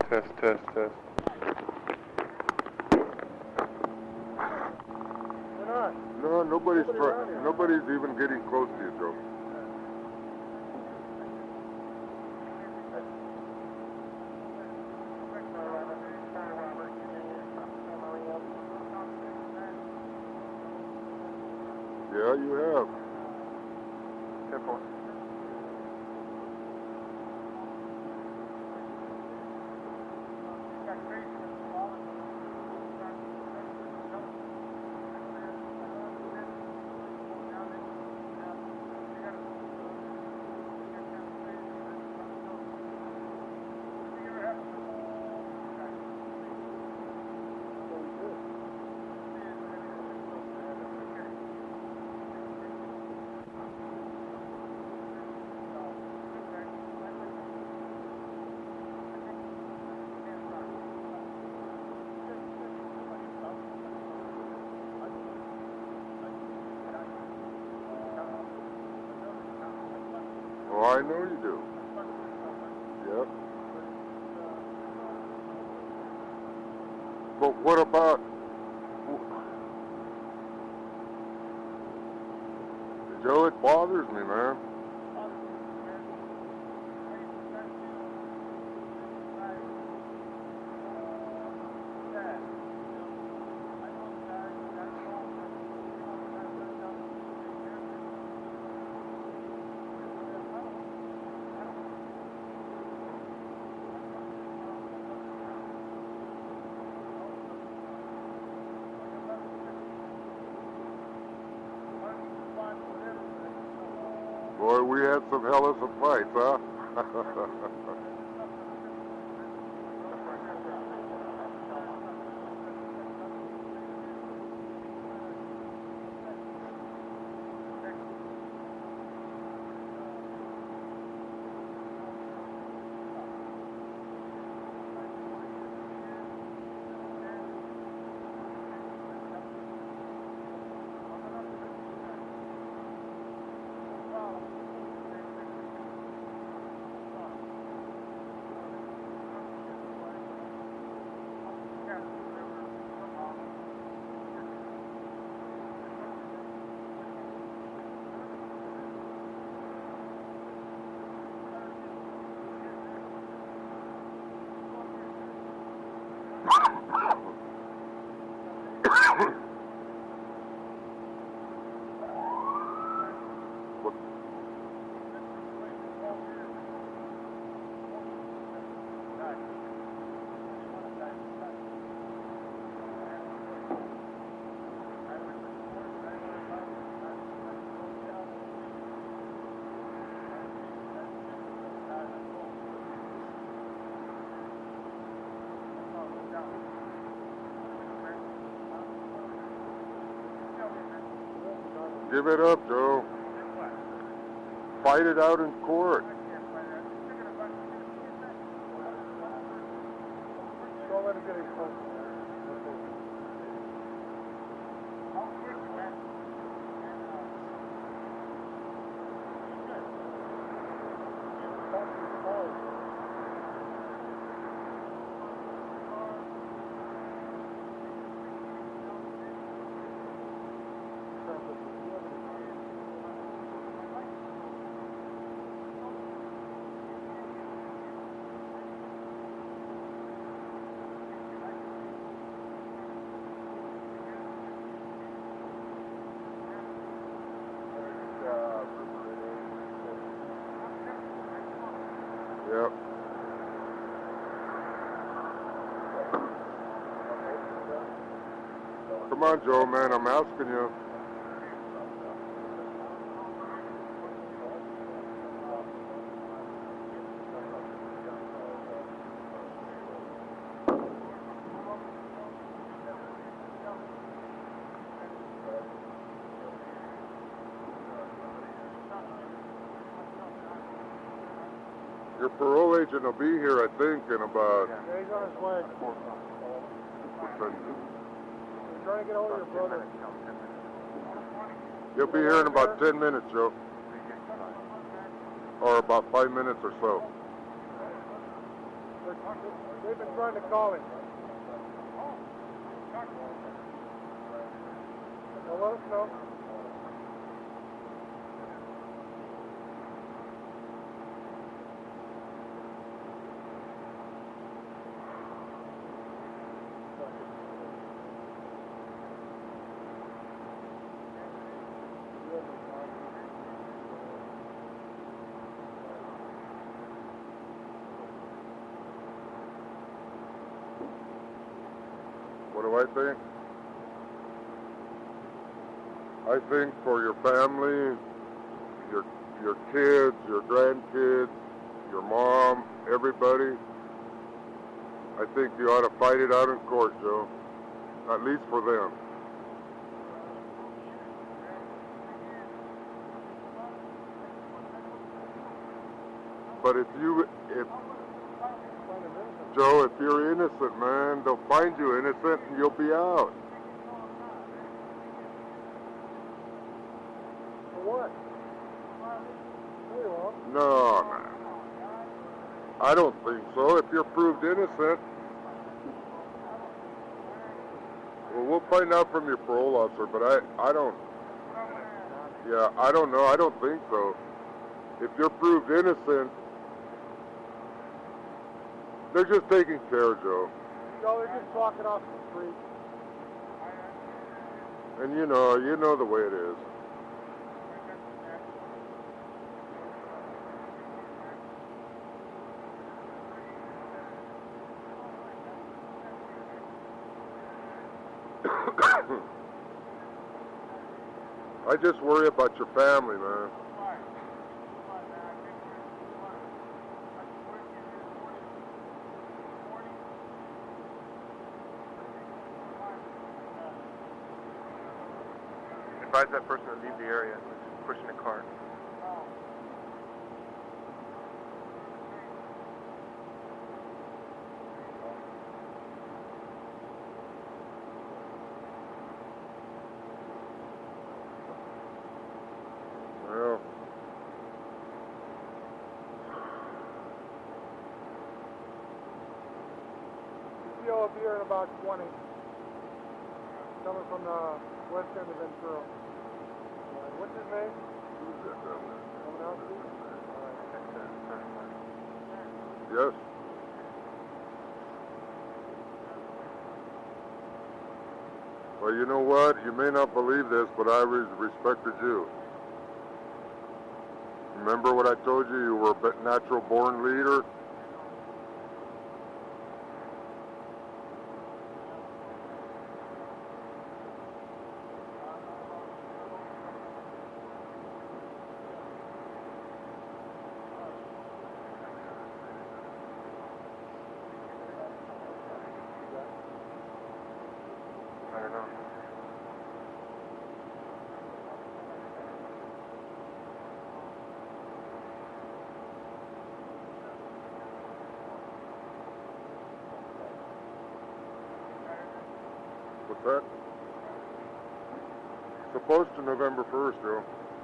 Test, test, test. Why not? No, nobody's even getting close to you, Joe. Yeah, you have. Careful. Oh, I know you do. Yep. But what about... Joe, it bothers me, man. Boy, we had some hell of some fights, huh? Give it up, Joe. Fight it out in court. Don't let him get any closer. Yep. Come on, Joe, man, I'm asking you. Your parole agent will be here, I think, in about... Yeah, he's on his way. He's trying to get hold of your brother. He'll be here in about 10 minutes, Joe. Or about 5 minutes or so. They're They've been trying to call him. Well, let us know. What do I think? I think for your family, your kids, your grandkids, your mom, everybody, I think you ought to fight it out in court, Joe. At least for them. But if Joe, if you're innocent, man, they'll find you innocent and you'll be out. For what? No, you won't. No, man. I don't think so. If you're proved innocent, well, we'll find out from your parole officer, but I don't, yeah, I don't know. I don't think so. If you're proved innocent, they're just taking care, Joe. No, they're just walking off the street. And you know the way it is. I just worry about your family, man. Advise that person to leave the area. Pushing a cart. Well, CPO will be here in about 20. Coming from the west end of Ventura. What's his name? Coming out, Steve? yes. Well, you know what? You may not believe this, but I respected you. Remember what I told you? You were a natural born leader? I don't know. What's that? Supposed to November 1st, Joe.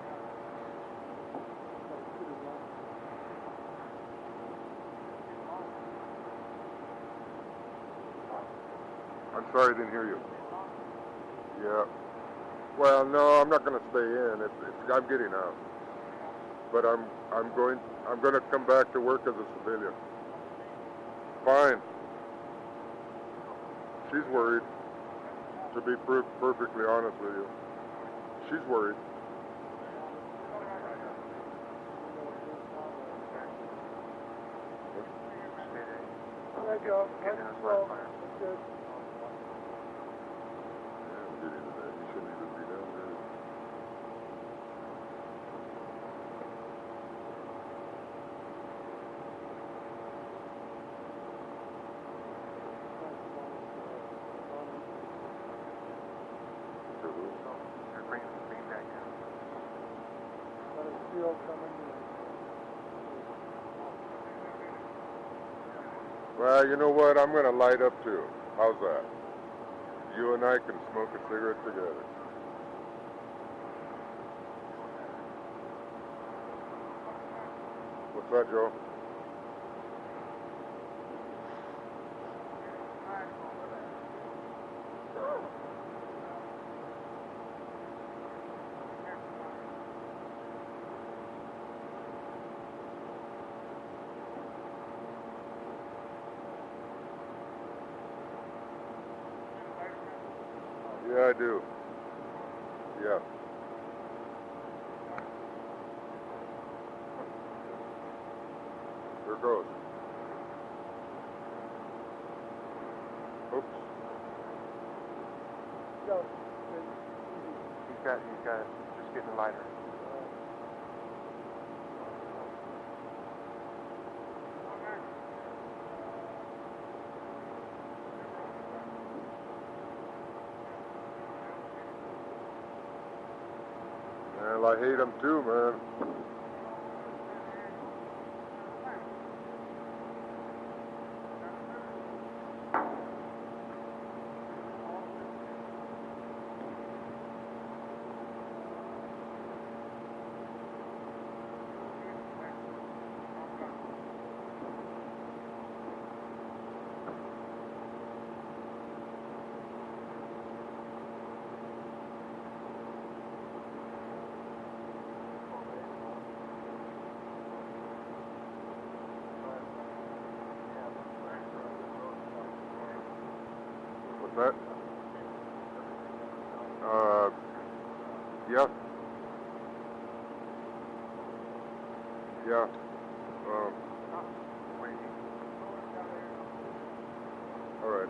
I'm sorry I didn't hear you. Yeah. Well, no, I'm not going to stay in. I'm getting out. But I'm going to come back to work as a civilian. Fine. She's worried. To be perfectly honest with you, she's worried. There you go. Nice and slow. That's good. Yeah, we'll get into that. You shouldn't even be down there. To who? Bring it back down. Got his field coming in. Well, you know what? I'm going to light up too. How's that? You and I can smoke a cigarette together. What's that, Joe? Yeah, I do. Yeah. There goes. Oops. Go. He's got it. Just getting lighter. Well, I hate him too, man. What's that? Yeah. Yeah. All right.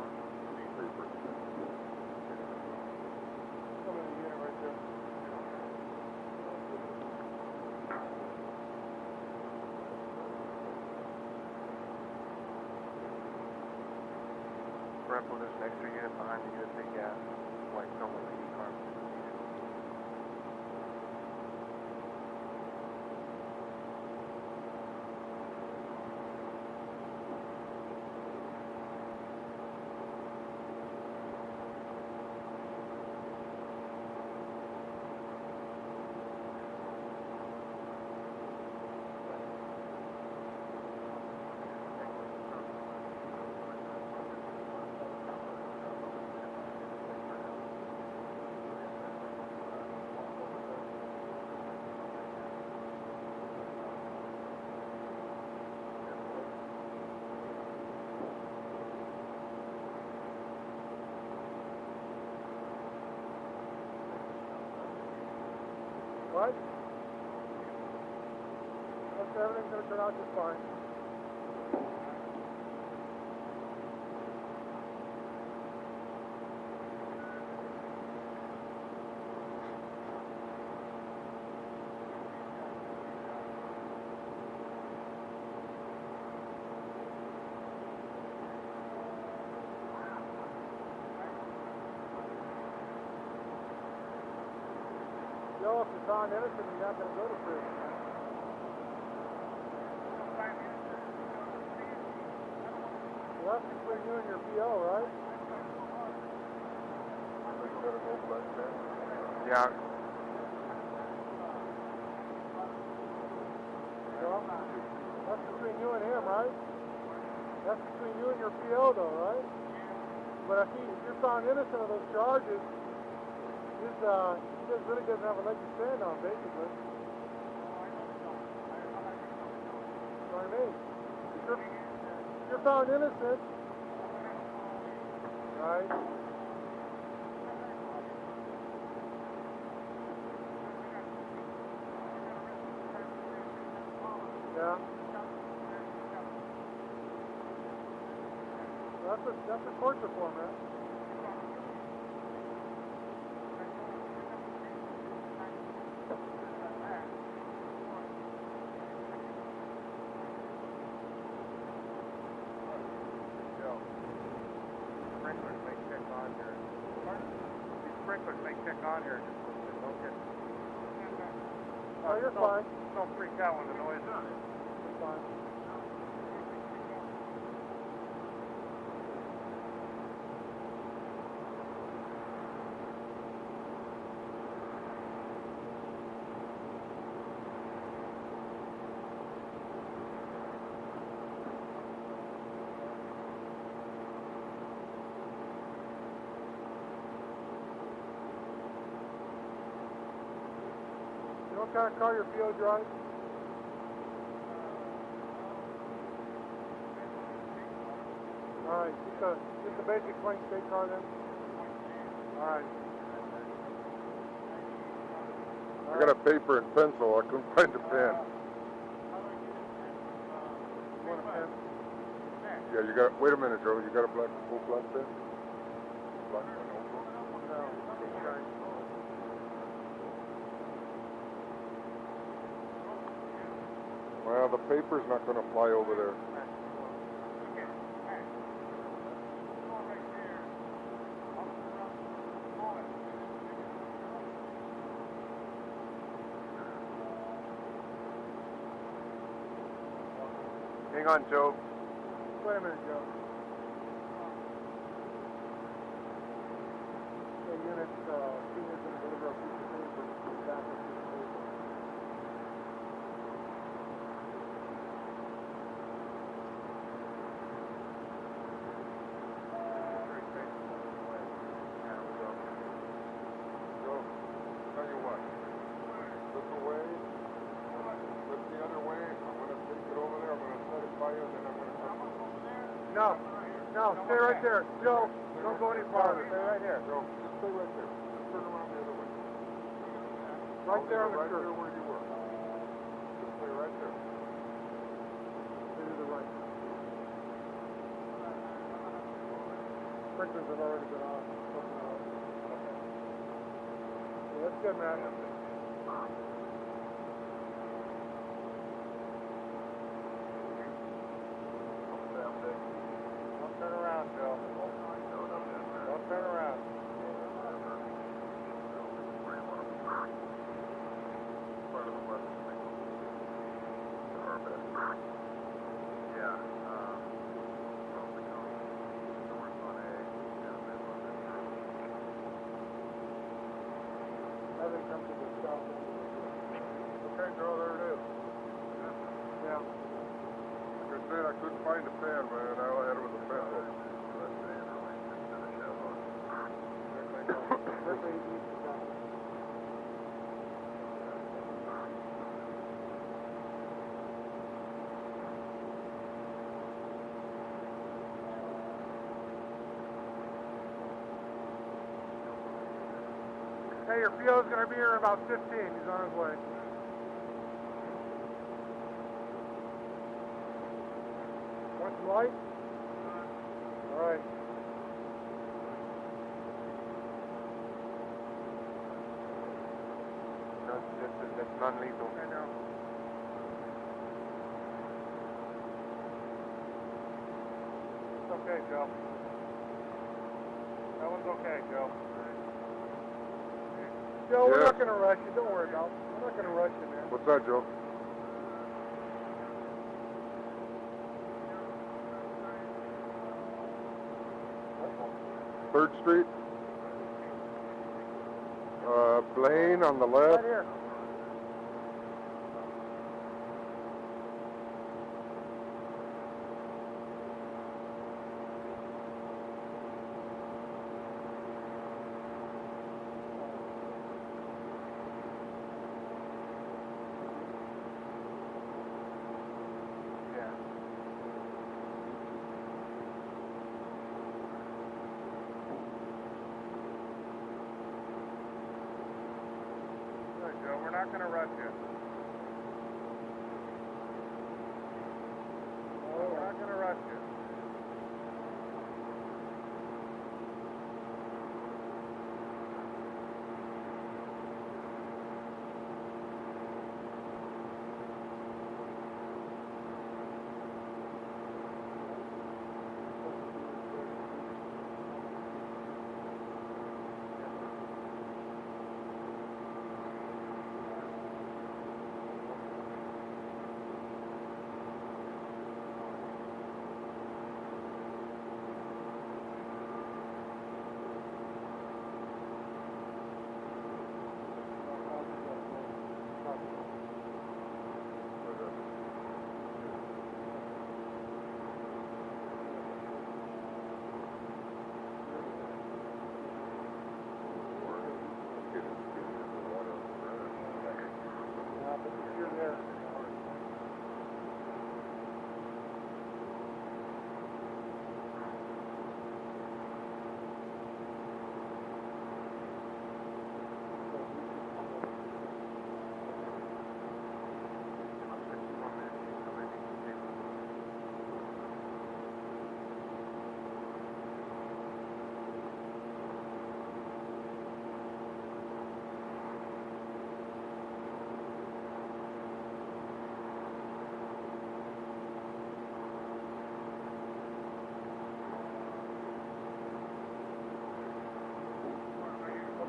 Come in the unit right there. Bremple, there's an extra unit behind the unit big gas. White someone with the car. What? Everything's going to turn out just fine. Joe, if you're found innocent, you're not going to go to prison. Well, that's between you and your PO, right? Yeah. Joe? That's between you and him, right? That's between you and your PO, though, right? But if you're found innocent of those charges, he just really doesn't have a leg to stand on, basically. You know what I mean? If you're found innocent, right? Yeah. Well, that's a court reform, man. Sprinklers may check on here. These sprinklers may check on here. Just don't get. Oh, you're fine. Don't freak out when the noise is on it. You're fine. You know what kind of car your PO drives? Alright, just a basic plain state car then? All right. I got a paper and pencil. I couldn't find a pen. You want a pen? Yeah, you got. Wait a minute, Joe. You got a full black pen? Black pen also? No. Okay. Well, the paper's not going to fly over there. Hang on, Joe. Wait a minute, Joe. The unit, senior's going to deliver a piece of paper to the back of the paper. Joe, tell you what. Look away. Look the other way. I'm going to take it over there. I'm going to set it by you, and then I'm going to come. No. No, stay right there. Joe, don't go any farther. Stay right here. Joe, just stay right there. Just turn around the other way. Right there on the right curb. there where you were. Just stay right there. To the right. Sprinklers have already been on. Okay, that's good, man. Don't turn around, Joe. Don't turn around. Part of the west. Yeah. Everything comes to the south end of the road. Okay, Joe, there it is. Yeah. Like I said, I couldn't find a pen, man. All I had was a pencil. Directly east of that. Hey, your PO's going to be here in about 15. He's on his way. Want some light? All right. No, that's non-lethal. I know. It's okay, Joe. That one's okay, Joe. Joe, we're Yeah. not going to rush you. Don't worry about it. We're not going to rush you, man. What's that, Joe? Third Street. Blaine on the Right left. here. Yeah. Good, Joe. We're not going to rush you. We're not going to rush you.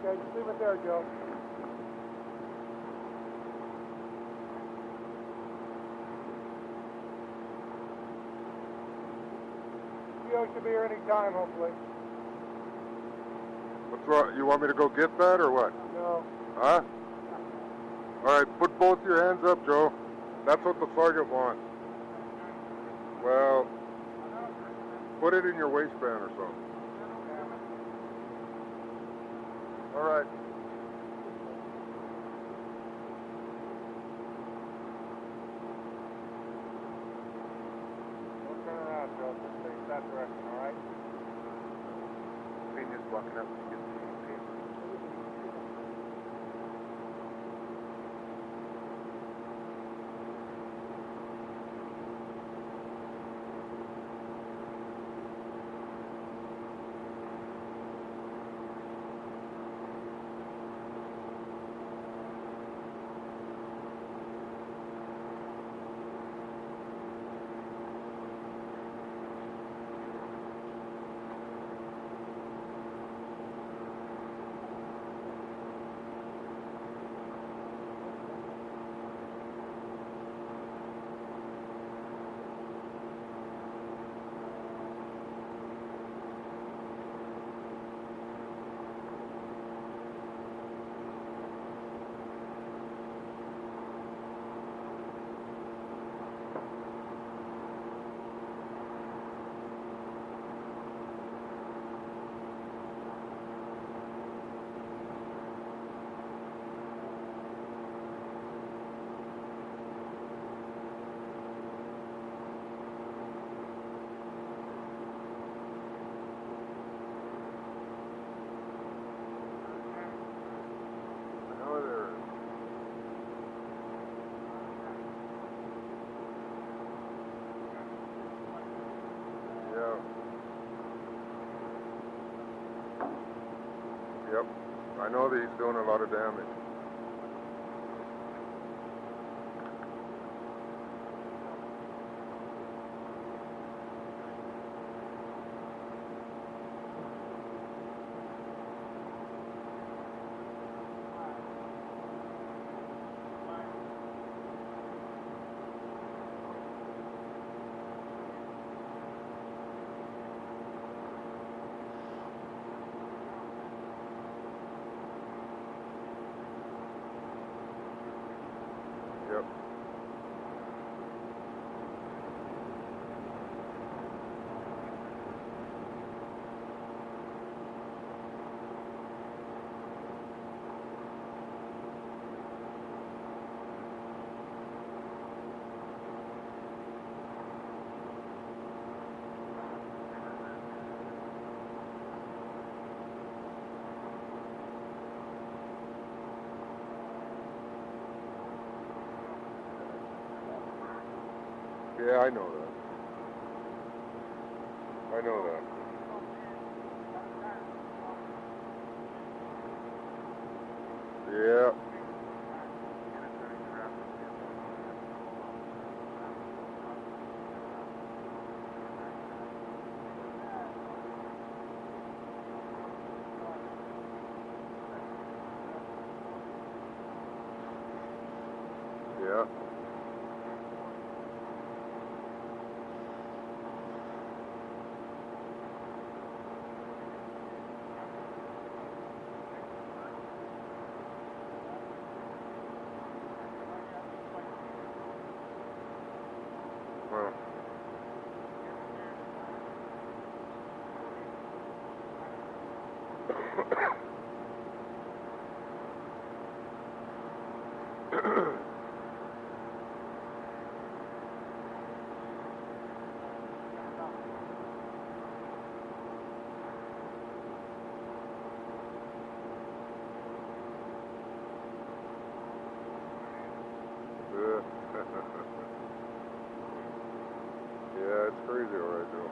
Okay, just leave it there, Joe. PO should be here any time, hopefully. What's wrong? You want me to go get that or what? No. Huh? All right, put both your hands up, Joe. That's what the sergeant wants. Well, put it in your waistband or something. All right. Don't turn around, Joe. Just face that direction, all right? Senior's walking up. You can see him. Yep. I know that he's doing a lot of damage. Yep. Yeah, I know that. I know that. Yeah. Yeah. Well. Yeah, it's crazy all right, Joe.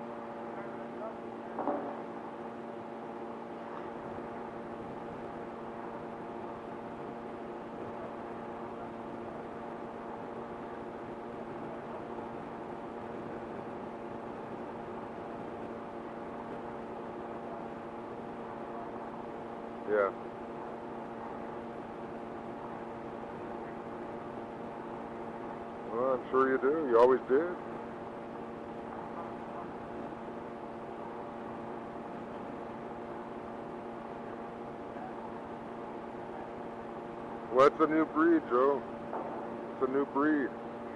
Yeah. Sure you do. You always did. Well, it's a new breed, Joe. It's a new breed.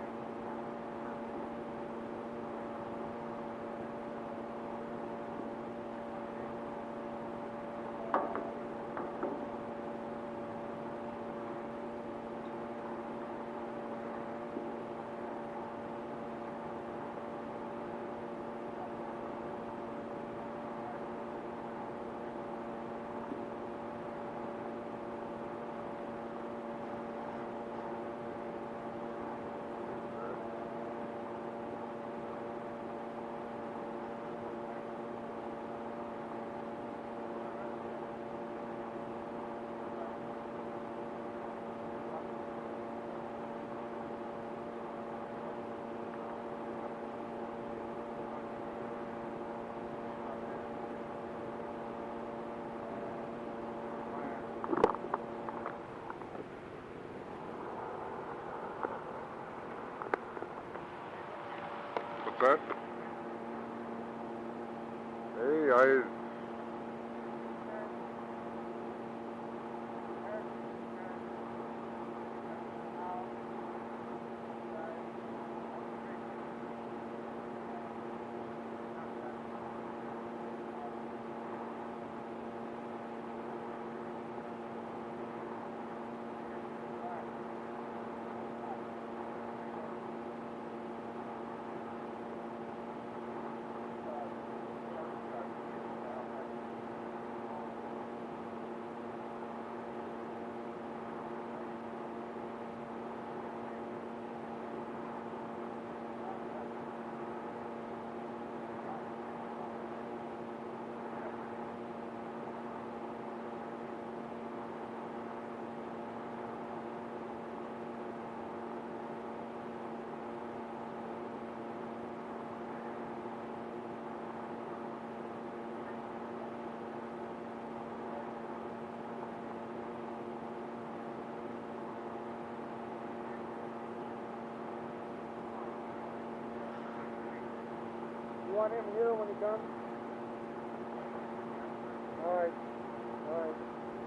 What's that? Hey, You want him here when he comes? All right. All right.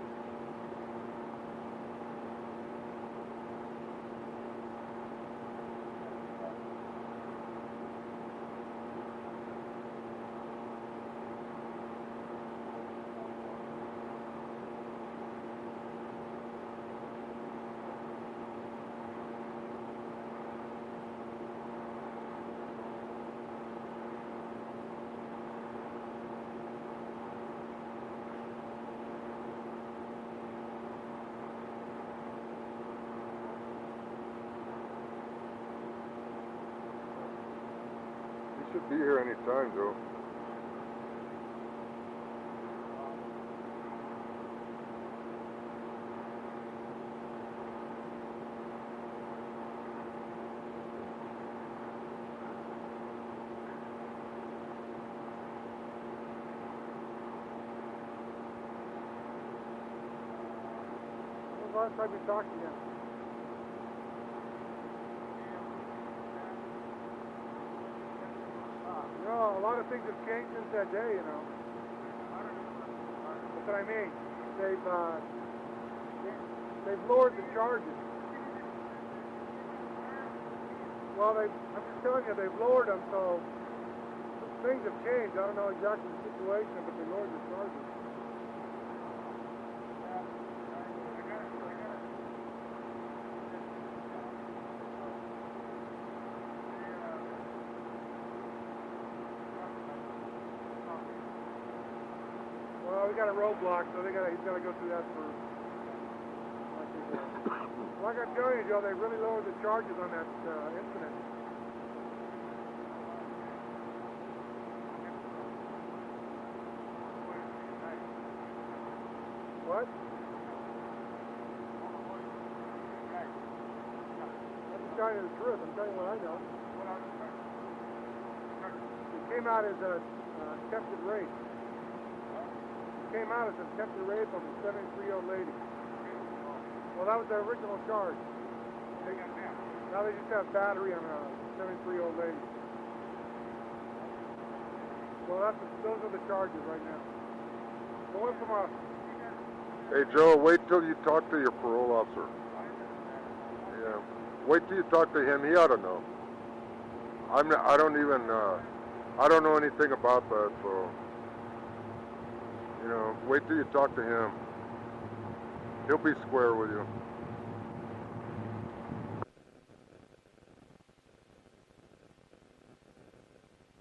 you should be here any time, Joe. When's the last time you talked to him? You know, a lot of things have changed since that day, you know. That's what I mean. They've lowered the charges. Well, I'm just telling you, they've lowered them, so things have changed. I don't know exactly the situation, but they lowered the charges. Well, we got a roadblock, so he's got to go through that first. Like I'm telling you, Joe, they really lowered the charges on that incident. What? I'm just telling you the truth. I'm telling you what I know. It came out as a attempted rape. Came out as attempted rape of a 73-year-old lady. Well, that was the original charge. Now they just have battery on a 73-year-old lady. So those are the charges right now. The one from Hey, Joe, wait till you talk to your parole officer. Yeah. Wait till you talk to him. He ought to know. I don't know anything about that, so, wait till you talk to him. He'll be square with you.